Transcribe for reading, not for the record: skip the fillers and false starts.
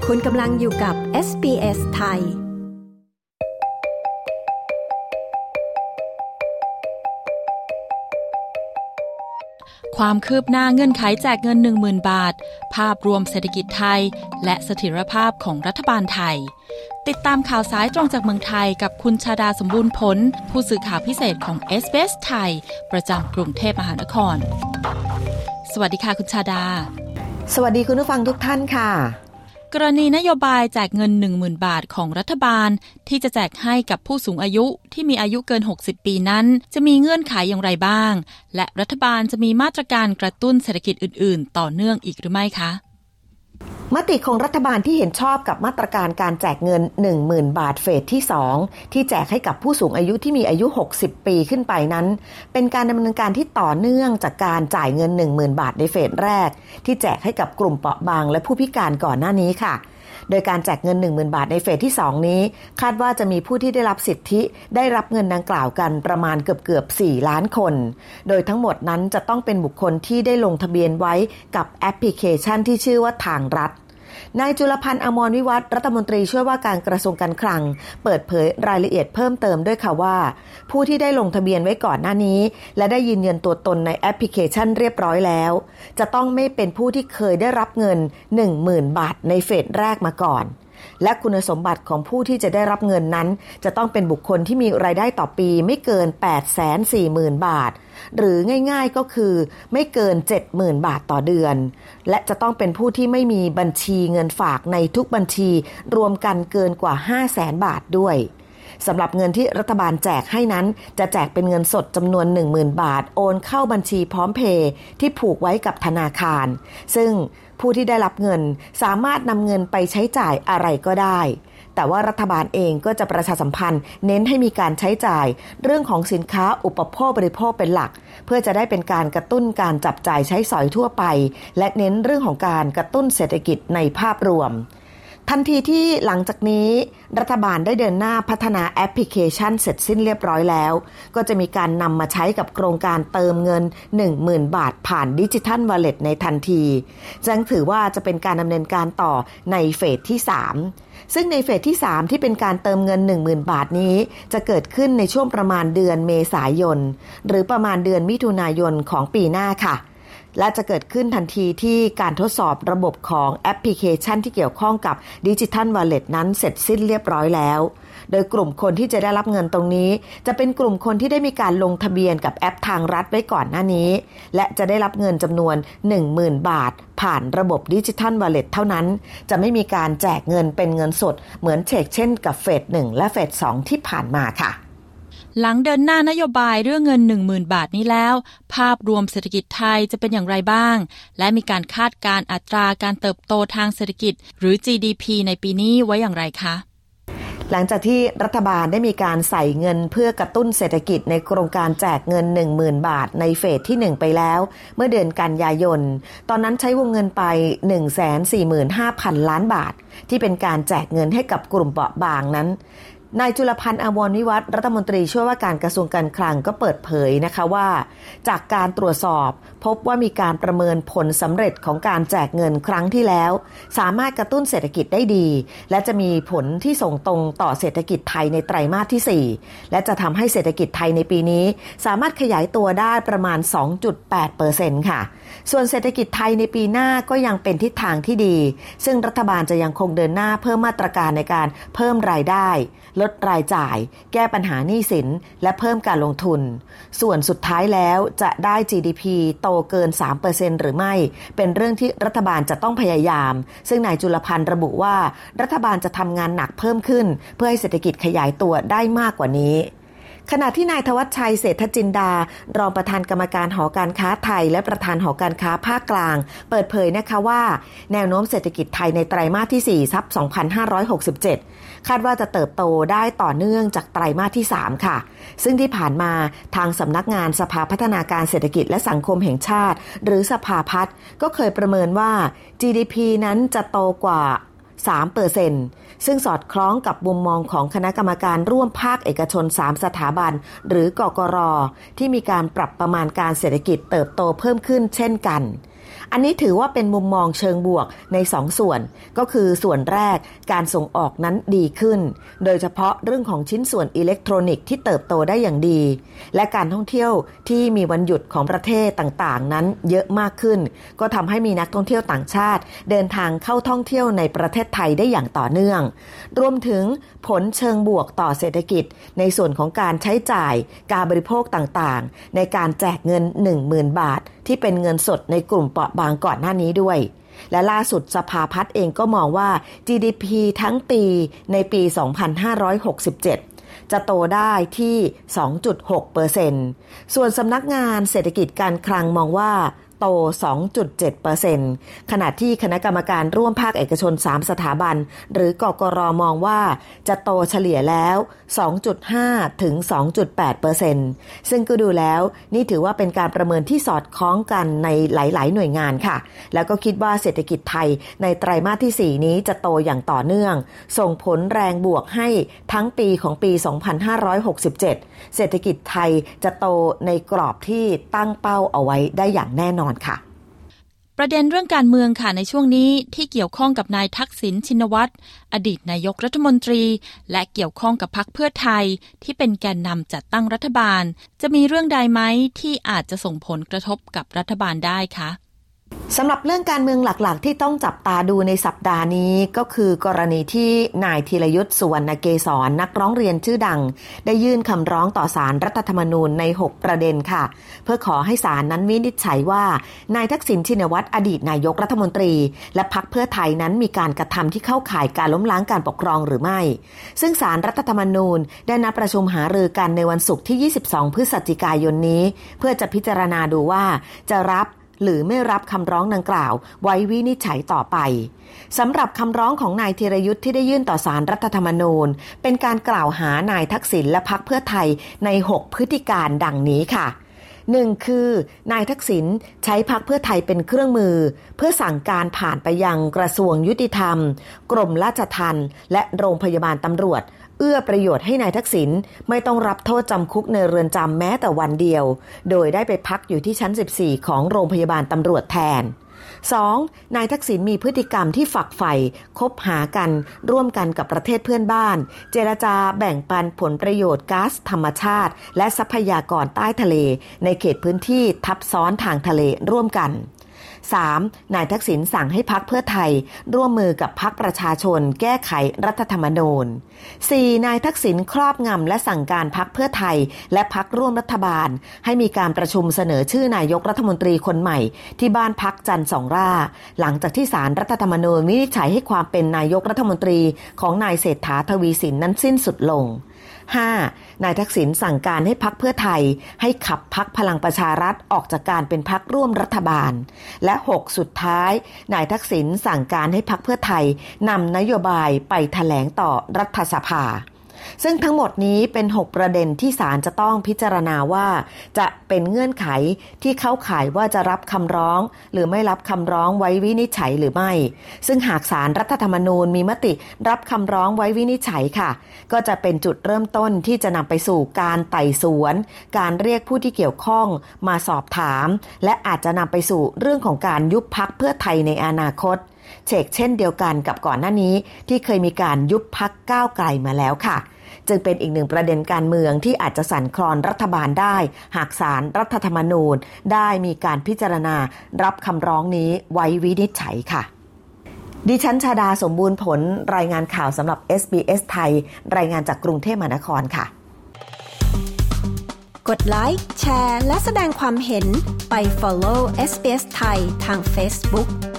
คุณกำลังอยู่กับ SBS ไทยความคืบหน้าเงื่อนไขแจกเงิน 10,000 บาทภาพรวมเศรษฐกิจไทยและเสถียรภาพของรัฐบาลไทยติดตามข่าวสายตรงจากเมืองไทยกับคุณชาดาสมบูรณ์ผลผู้สื่อข่าวพิเศษของ SBS ไทยประจำกรุงเทพมหานครสวัสดีค่ะคุณชาดาสวัสดีคุณผู้ฟังทุกท่านค่ะกรณีนโยบายแจกเงิน 10,000 บาทของรัฐบาลที่จะแจกให้กับผู้สูงอายุที่มีอายุเกิน60ปีนั้นจะมีเงื่อนไขอย่างไรบ้างและรัฐบาลจะมีมาตรการกระตุ้นเศรษฐกิจอื่นๆต่อเนื่องอีกหรือไม่คะมติของรัฐบาลที่เห็นชอบกับมาตรการการแจกเงิน 10,000 บาทเฟสที่2ที่แจกให้กับผู้สูงอายุที่มีอายุ60ปีขึ้นไปนั้นเป็นการดำเนินการที่ต่อเนื่องจากการจ่ายเงิน 10,000 บาทในเฟสแรกที่แจกให้กับกลุ่มเปราะบางและผู้พิการก่อนหน้านี้ค่ะโดยการแจกเงิน 10,000 บาทในเฟสที่2นี้คาดว่าจะมีผู้ที่ได้รับสิทธิได้รับเงินดังกล่าวกันประมาณเกือบ4ล้านคนโดยทั้งหมดนั้นจะต้องเป็นบุคคลที่ได้ลงทะเบียนไว้กับแอปพลิเคชันที่ชื่อว่าทางรัฐนายจุลพันธ์อมรวิวัฒน์รัฐมนตรีช่วยว่าการกระทรวงการคลังเปิดเผยรายละเอียดเพิ่มเติมด้วยค่ะว่าผู้ที่ได้ลงทะเบียนไว้ก่อนหน้านี้และได้ยืนยันตัวตนในแอปพลิเคชันเรียบร้อยแล้วจะต้องไม่เป็นผู้ที่เคยได้รับเงิน 10,000 บาทในเฟสแรกมาก่อนและคุณสมบัติของผู้ที่จะได้รับเงินนั้นจะต้องเป็นบุคคลที่มีรายได้ต่อปีไม่เกิน 840,000 บาทหรือง่ายๆก็คือไม่เกิน 70,000 บาทต่อเดือนและจะต้องเป็นผู้ที่ไม่มีบัญชีเงินฝากในทุกบัญชีรวมกันเกินกว่า 500,000 บาทด้วยสำหรับเงินที่รัฐบาลแจกให้นั้นจะแจกเป็นเงินสดจำนวน 10,000 บาทโอนเข้าบัญชีพร้อมเพย์ที่ผูกไว้กับธนาคารซึ่งผู้ที่ได้รับเงินสามารถนำเงินไปใช้จ่ายอะไรก็ได้แต่ว่ารัฐบาลเองก็จะประชาสัมพันธ์เน้นให้มีการใช้จ่ายเรื่องของสินค้าอุปโภคบริโภคเป็นหลักเพื่อจะได้เป็นการกระตุ้นการจับจ่ายใช้สอยทั่วไปและเน้นเรื่องของการกระตุ้นเศรษฐกิจในภาพรวมทันทีที่หลังจากนี้รัฐบาลได้เดินหน้าพัฒนาแอปพลิเคชันเสร็จสิ้นเรียบร้อยแล้วก็จะมีการนำมาใช้กับโครงการเติมเงิน 10,000 บาทผ่านดิจิทัลวอลเล็ตในทันทีจึงถือว่าจะเป็นการดำเนินการต่อในเฟสที่3ซึ่งในเฟสที่3ที่เป็นการเติมเงิน 10,000 บาทนี้จะเกิดขึ้นในช่วงประมาณเดือนเมษายนหรือประมาณเดือนมิถุนายนของปีหน้าค่ะและจะเกิดขึ้นทันทีที่การทดสอบระบบของแอปพลิเคชันที่เกี่ยวข้องกับดิจิทัลวอลเล็ตนั้นเสร็จสิ้นเรียบร้อยแล้วโดยกลุ่มคนที่จะได้รับเงินตรงนี้จะเป็นกลุ่มคนที่ได้มีการลงทะเบียนกับแอปทางรัฐไว้ก่อนหน้านี้และจะได้รับเงินจำนวน 10,000 บาทผ่านระบบดิจิทัลวอลเล็ตเท่านั้นจะไม่มีการแจกเงินเป็นเงินสดเหมือนเช่นกับเฟส1และเฟส2ที่ผ่านมาค่ะหลังเดินหน้านโยบายเรื่องเงิน 10,000 บาทนี้แล้วภาพรวมเศรษฐกิจไทยจะเป็นอย่างไรบ้างและมีการคาดการณ์อัตราการเติบโตทางเศรษฐกิจหรือ GDP ในปีนี้ไว้อย่างไรคะหลังจากที่รัฐบาลได้มีการใส่เงินเพื่อกระตุ้นเศรษฐกิจในโครงการแจกเงิน 10,000 บาทในเฟสที่1ไปแล้วเมื่อเดือนกันยายนตอนนั้นใช้วงเงินไป 145,000 ล้านบาทที่เป็นการแจกเงินให้กับกลุ่มเปราะบางนั้นนายจุลพันธ์อมรวิวัฒน์รัฐมนตรีช่วยว่าการกระทรวงการคลังก็เปิดเผยนะคะว่าจากการตรวจสอบพบว่ามีการประเมินผลสำเร็จของการแจกเงินครั้งที่แล้วสามารถกระตุ้นเศรษฐกิจได้ดีและจะมีผลที่ส่งตรงต่อเศรษฐกิจไทยในไตรมาสที่4และจะทำให้เศรษฐกิจไทยในปีนี้สามารถขยายตัวได้ประมาณ 2.8% ค่ะส่วนเศรษฐกิจไทยในปีหน้าก็ยังเป็นทิศทางที่ดีซึ่งรัฐบาลจะยังคงเดินหน้าเพิ่มมาตรการในการเพิ่มรายได้ลดรายจ่ายแก้ปัญหาหนี้สินและเพิ่มการลงทุนส่วนสุดท้ายแล้วจะได้ GDP โตเกิน 3% หรือไม่เป็นเรื่องที่รัฐบาลจะต้องพยายามซึ่งนายจุลพันธ์ระบุว่ารัฐบาลจะทำงานหนักเพิ่มขึ้นเพื่อให้เศรษฐกิจขยายตัวได้มากกว่านี้ขณะที่นายธวัชชัยเศรษฐจินดารองประธานกรรมการหอการค้าไทยและประธานหอการค้าภาคกลางเปิดเผยนะคะว่าแนวโน้มเศรษฐกิจไทยในไตรมาสที่4ทับ2567คาดว่าจะเติบโตได้ต่อเนื่องจากไตรมาสที่3ค่ะซึ่งที่ผ่านมาทางสำนักงานสภาพัฒนาการเศรษฐกิจและสังคมแห่งชาติหรือสภาพัฒน์ก็เคยประเมินว่า GDP นั้นจะโตกว่า 3% ซึ่งสอดคล้องกับมุมมองของคณะกรรมการร่วมภาคเอกชน3สถาบันหรือกกร.ที่มีการปรับประมาณการเศรษฐกิจเติบโตเพิ่มขึ้นเช่นกันอันนี้ถือว่าเป็นมุมมองเชิงบวกใน2 ส่วนก็คือส่วนแรกการส่งออกนั้นดีขึ้นโดยเฉพาะเรื่องของชิ้นส่วนอิเล็กทรอนิกส์ที่เติบโตได้อย่างดีและการท่องเที่ยวที่มีวันหยุดของประเทศต่างๆนั้นเยอะมากขึ้นก็ทำให้มีนักท่องเที่ยวต่างชาติเดินทางเข้าท่องเที่ยวในประเทศไทยได้อย่างต่อเนื่องรวมถึงผลเชิงบวกต่อเศรษฐกิจในส่วนของการใช้จ่ายการบริโภคต่างๆในการแจกเงิน 10,000 บาทที่เป็นเงินสดในกลุ่มเปราะบางก่อนหน้านี้ด้วยและล่าสุดสภาพัฒน์เองก็มองว่า GDP ทั้งปีในปี 2567 จะโตได้ที่ 2.6% ส่วนสำนักงานเศรษฐกิจการคลังมองว่าโต 2.7% ขณะที่คณะกรรมการร่วมภาคเอกชน3สถาบันหรือกกร.มองว่าจะโตเฉลี่ยแล้ว 2.5 ถึง 2.8% ซึ่งก็ดูแล้วนี่ถือว่าเป็นการประเมินที่สอดคล้องกันในหลายๆหน่วยงานค่ะแล้วก็คิดว่าเศรษฐกิจไทยในไตรมาสที่4นี้จะโตอย่างต่อเนื่องส่งผลแรงบวกให้ทั้งปีของปี 2567 เศรษฐกิจไทยจะโตในกรอบที่ตั้งเป้าเอาไว้ได้อย่างแน่นอนค่ะประเด็นเรื่องการเมืองค่ะในช่วงนี้ที่เกี่ยวข้องกับนายทักษิณชินวัตรอดีตนายกรัฐมนตรีและเกี่ยวข้องกับพรรคเพื่อไทยที่เป็นแกนนำจัดตั้งรัฐบาลจะมีเรื่องใดไหมที่อาจจะส่งผลกระทบกับรัฐบาลได้คะสำหรับเรื่องการเมืองหลักๆที่ต้องจับตาดูในสัปดาห์นี้ก็คือกรณีที่นายธีรยุทธ สุวรรณเกษรนักร้องเรียนชื่อดังได้ยื่นคำร้องต่อศาลรัฐธรรมนูญใน6ประเด็นค่ะเพื่อขอให้ศาลนั้นวินิจฉัยว่านายทักษิณชินวัตรอดีตนายกรัฐมนตรีและพรรคเพื่อไทยนั้นมีการกระทำที่เข้าข่ายการล้มล้างการปกครองหรือไม่ซึ่งศาลรัฐธรรมนูญได้นัดประชุมหารือกันในวันศุกร์ที่22พฤศจิกายนนี้เพื่อจะพิจารณาดูว่าจะรับหรือไม่รับคำร้องดังกล่าวไว้วินิจฉัยต่อไปสำหรับคำร้องของนายธีรยุทธที่ได้ยื่นต่อศาลรัฐธรรมนูญเป็นการกล่าวหานายทักษิณและพรรคเพื่อไทยใน6พฤติการดังนี้ค่ะ 1. คือนายทักษิณใช้พรรคเพื่อไทยเป็นเครื่องมือเพื่อสั่งการผ่านไปยังกระทรวงยุติธรรมกรมราชทัณฑ์และโรงพยาบาลตำรวจเอื้อประโยชน์ให้นายทักษิณไม่ต้องรับโทษจำคุกในเรือนจำแม้แต่วันเดียวโดยได้ไปพักอยู่ที่ชั้น14ของโรงพยาบาลตำรวจแทน 2. นายทักษิณมีพฤติกรรมที่ฝักใฝ่คบหากันร่วมกันกับประเทศเพื่อนบ้านเจรจาแบ่งปันผลประโยชน์ก๊าซธรรมชาติและทรัพยากรใต้ทะเลในเขตพื้นที่ทับซ้อนทางทะเลร่วมกัน 3. นายทักษิณสั่งให้พรรคเพื่อไทยร่วมมือกับพรรคประชาชนแก้ไขรัฐธรรมนูญ 4. นายทักษิณครอบงำและสั่งการพรรคเพื่อไทยและพรรคร่วมรัฐบาลให้มีการประชุมเสนอชื่อนายกรัฐมนตรีคนใหม่ที่บ้านพักจันทร์สองร่าหลังจากที่ศาลรัฐธรรมนูญวินิจฉัยให้ความเป็นนายกรัฐมนตรีของนายเศรษฐาทวีสินนั้นสิ้นสุดลง 5. นายทักษิณสั่งการให้พรรคเพื่อไทยให้ขับพรรคพลังประชารัฐออกจากการเป็นพรรคร่วมรัฐบาลและ 6. สุดท้ายนายทักษิณสั่งการให้พรรคเพื่อไทยนำนโยบายไปแถลงต่อรัฐสภาซึ่งทั้งหมดนี้เป็น6ประเด็นที่ศาลจะต้องพิจารณาว่าจะเป็นเงื่อนไขที่เข้าข่ายว่าจะรับคำร้องหรือไม่รับคำร้องไว้วินิจฉัยหรือไม่ซึ่งหากศาลรัฐธรรมนูญมีมติรับคำร้องไว้วินิจฉัยค่ะก็จะเป็นจุดเริ่มต้นที่จะนำไปสู่การไต่สวนการเรียกผู้ที่เกี่ยวข้องมาสอบถามและอาจจะนำไปสู่เรื่องของการยุบพรรคเพื่อไทยในอนาคตเช่นเดียวกันกับก่อนหน้านี้ที่เคยมีการยุบพรรคก้าวไกลมาแล้วค่ะจึงเป็นอีกหนึ่งประเด็นการเมืองที่อาจจะสั่นคลอนรัฐบาลได้หากศาลรัฐธรรมนูญได้มีการพิจารณารับคำร้องนี้ไว้วินิจฉัยค่ะดิฉันชาดาสมบูรณ์ผลรายงานข่าวสำหรับ SBS ไทยรายงานจากกรุงเทพมหานครค่ะกดไลค์แชร์และแสดงความเห็นไป follow SBS ไทยทาง Facebook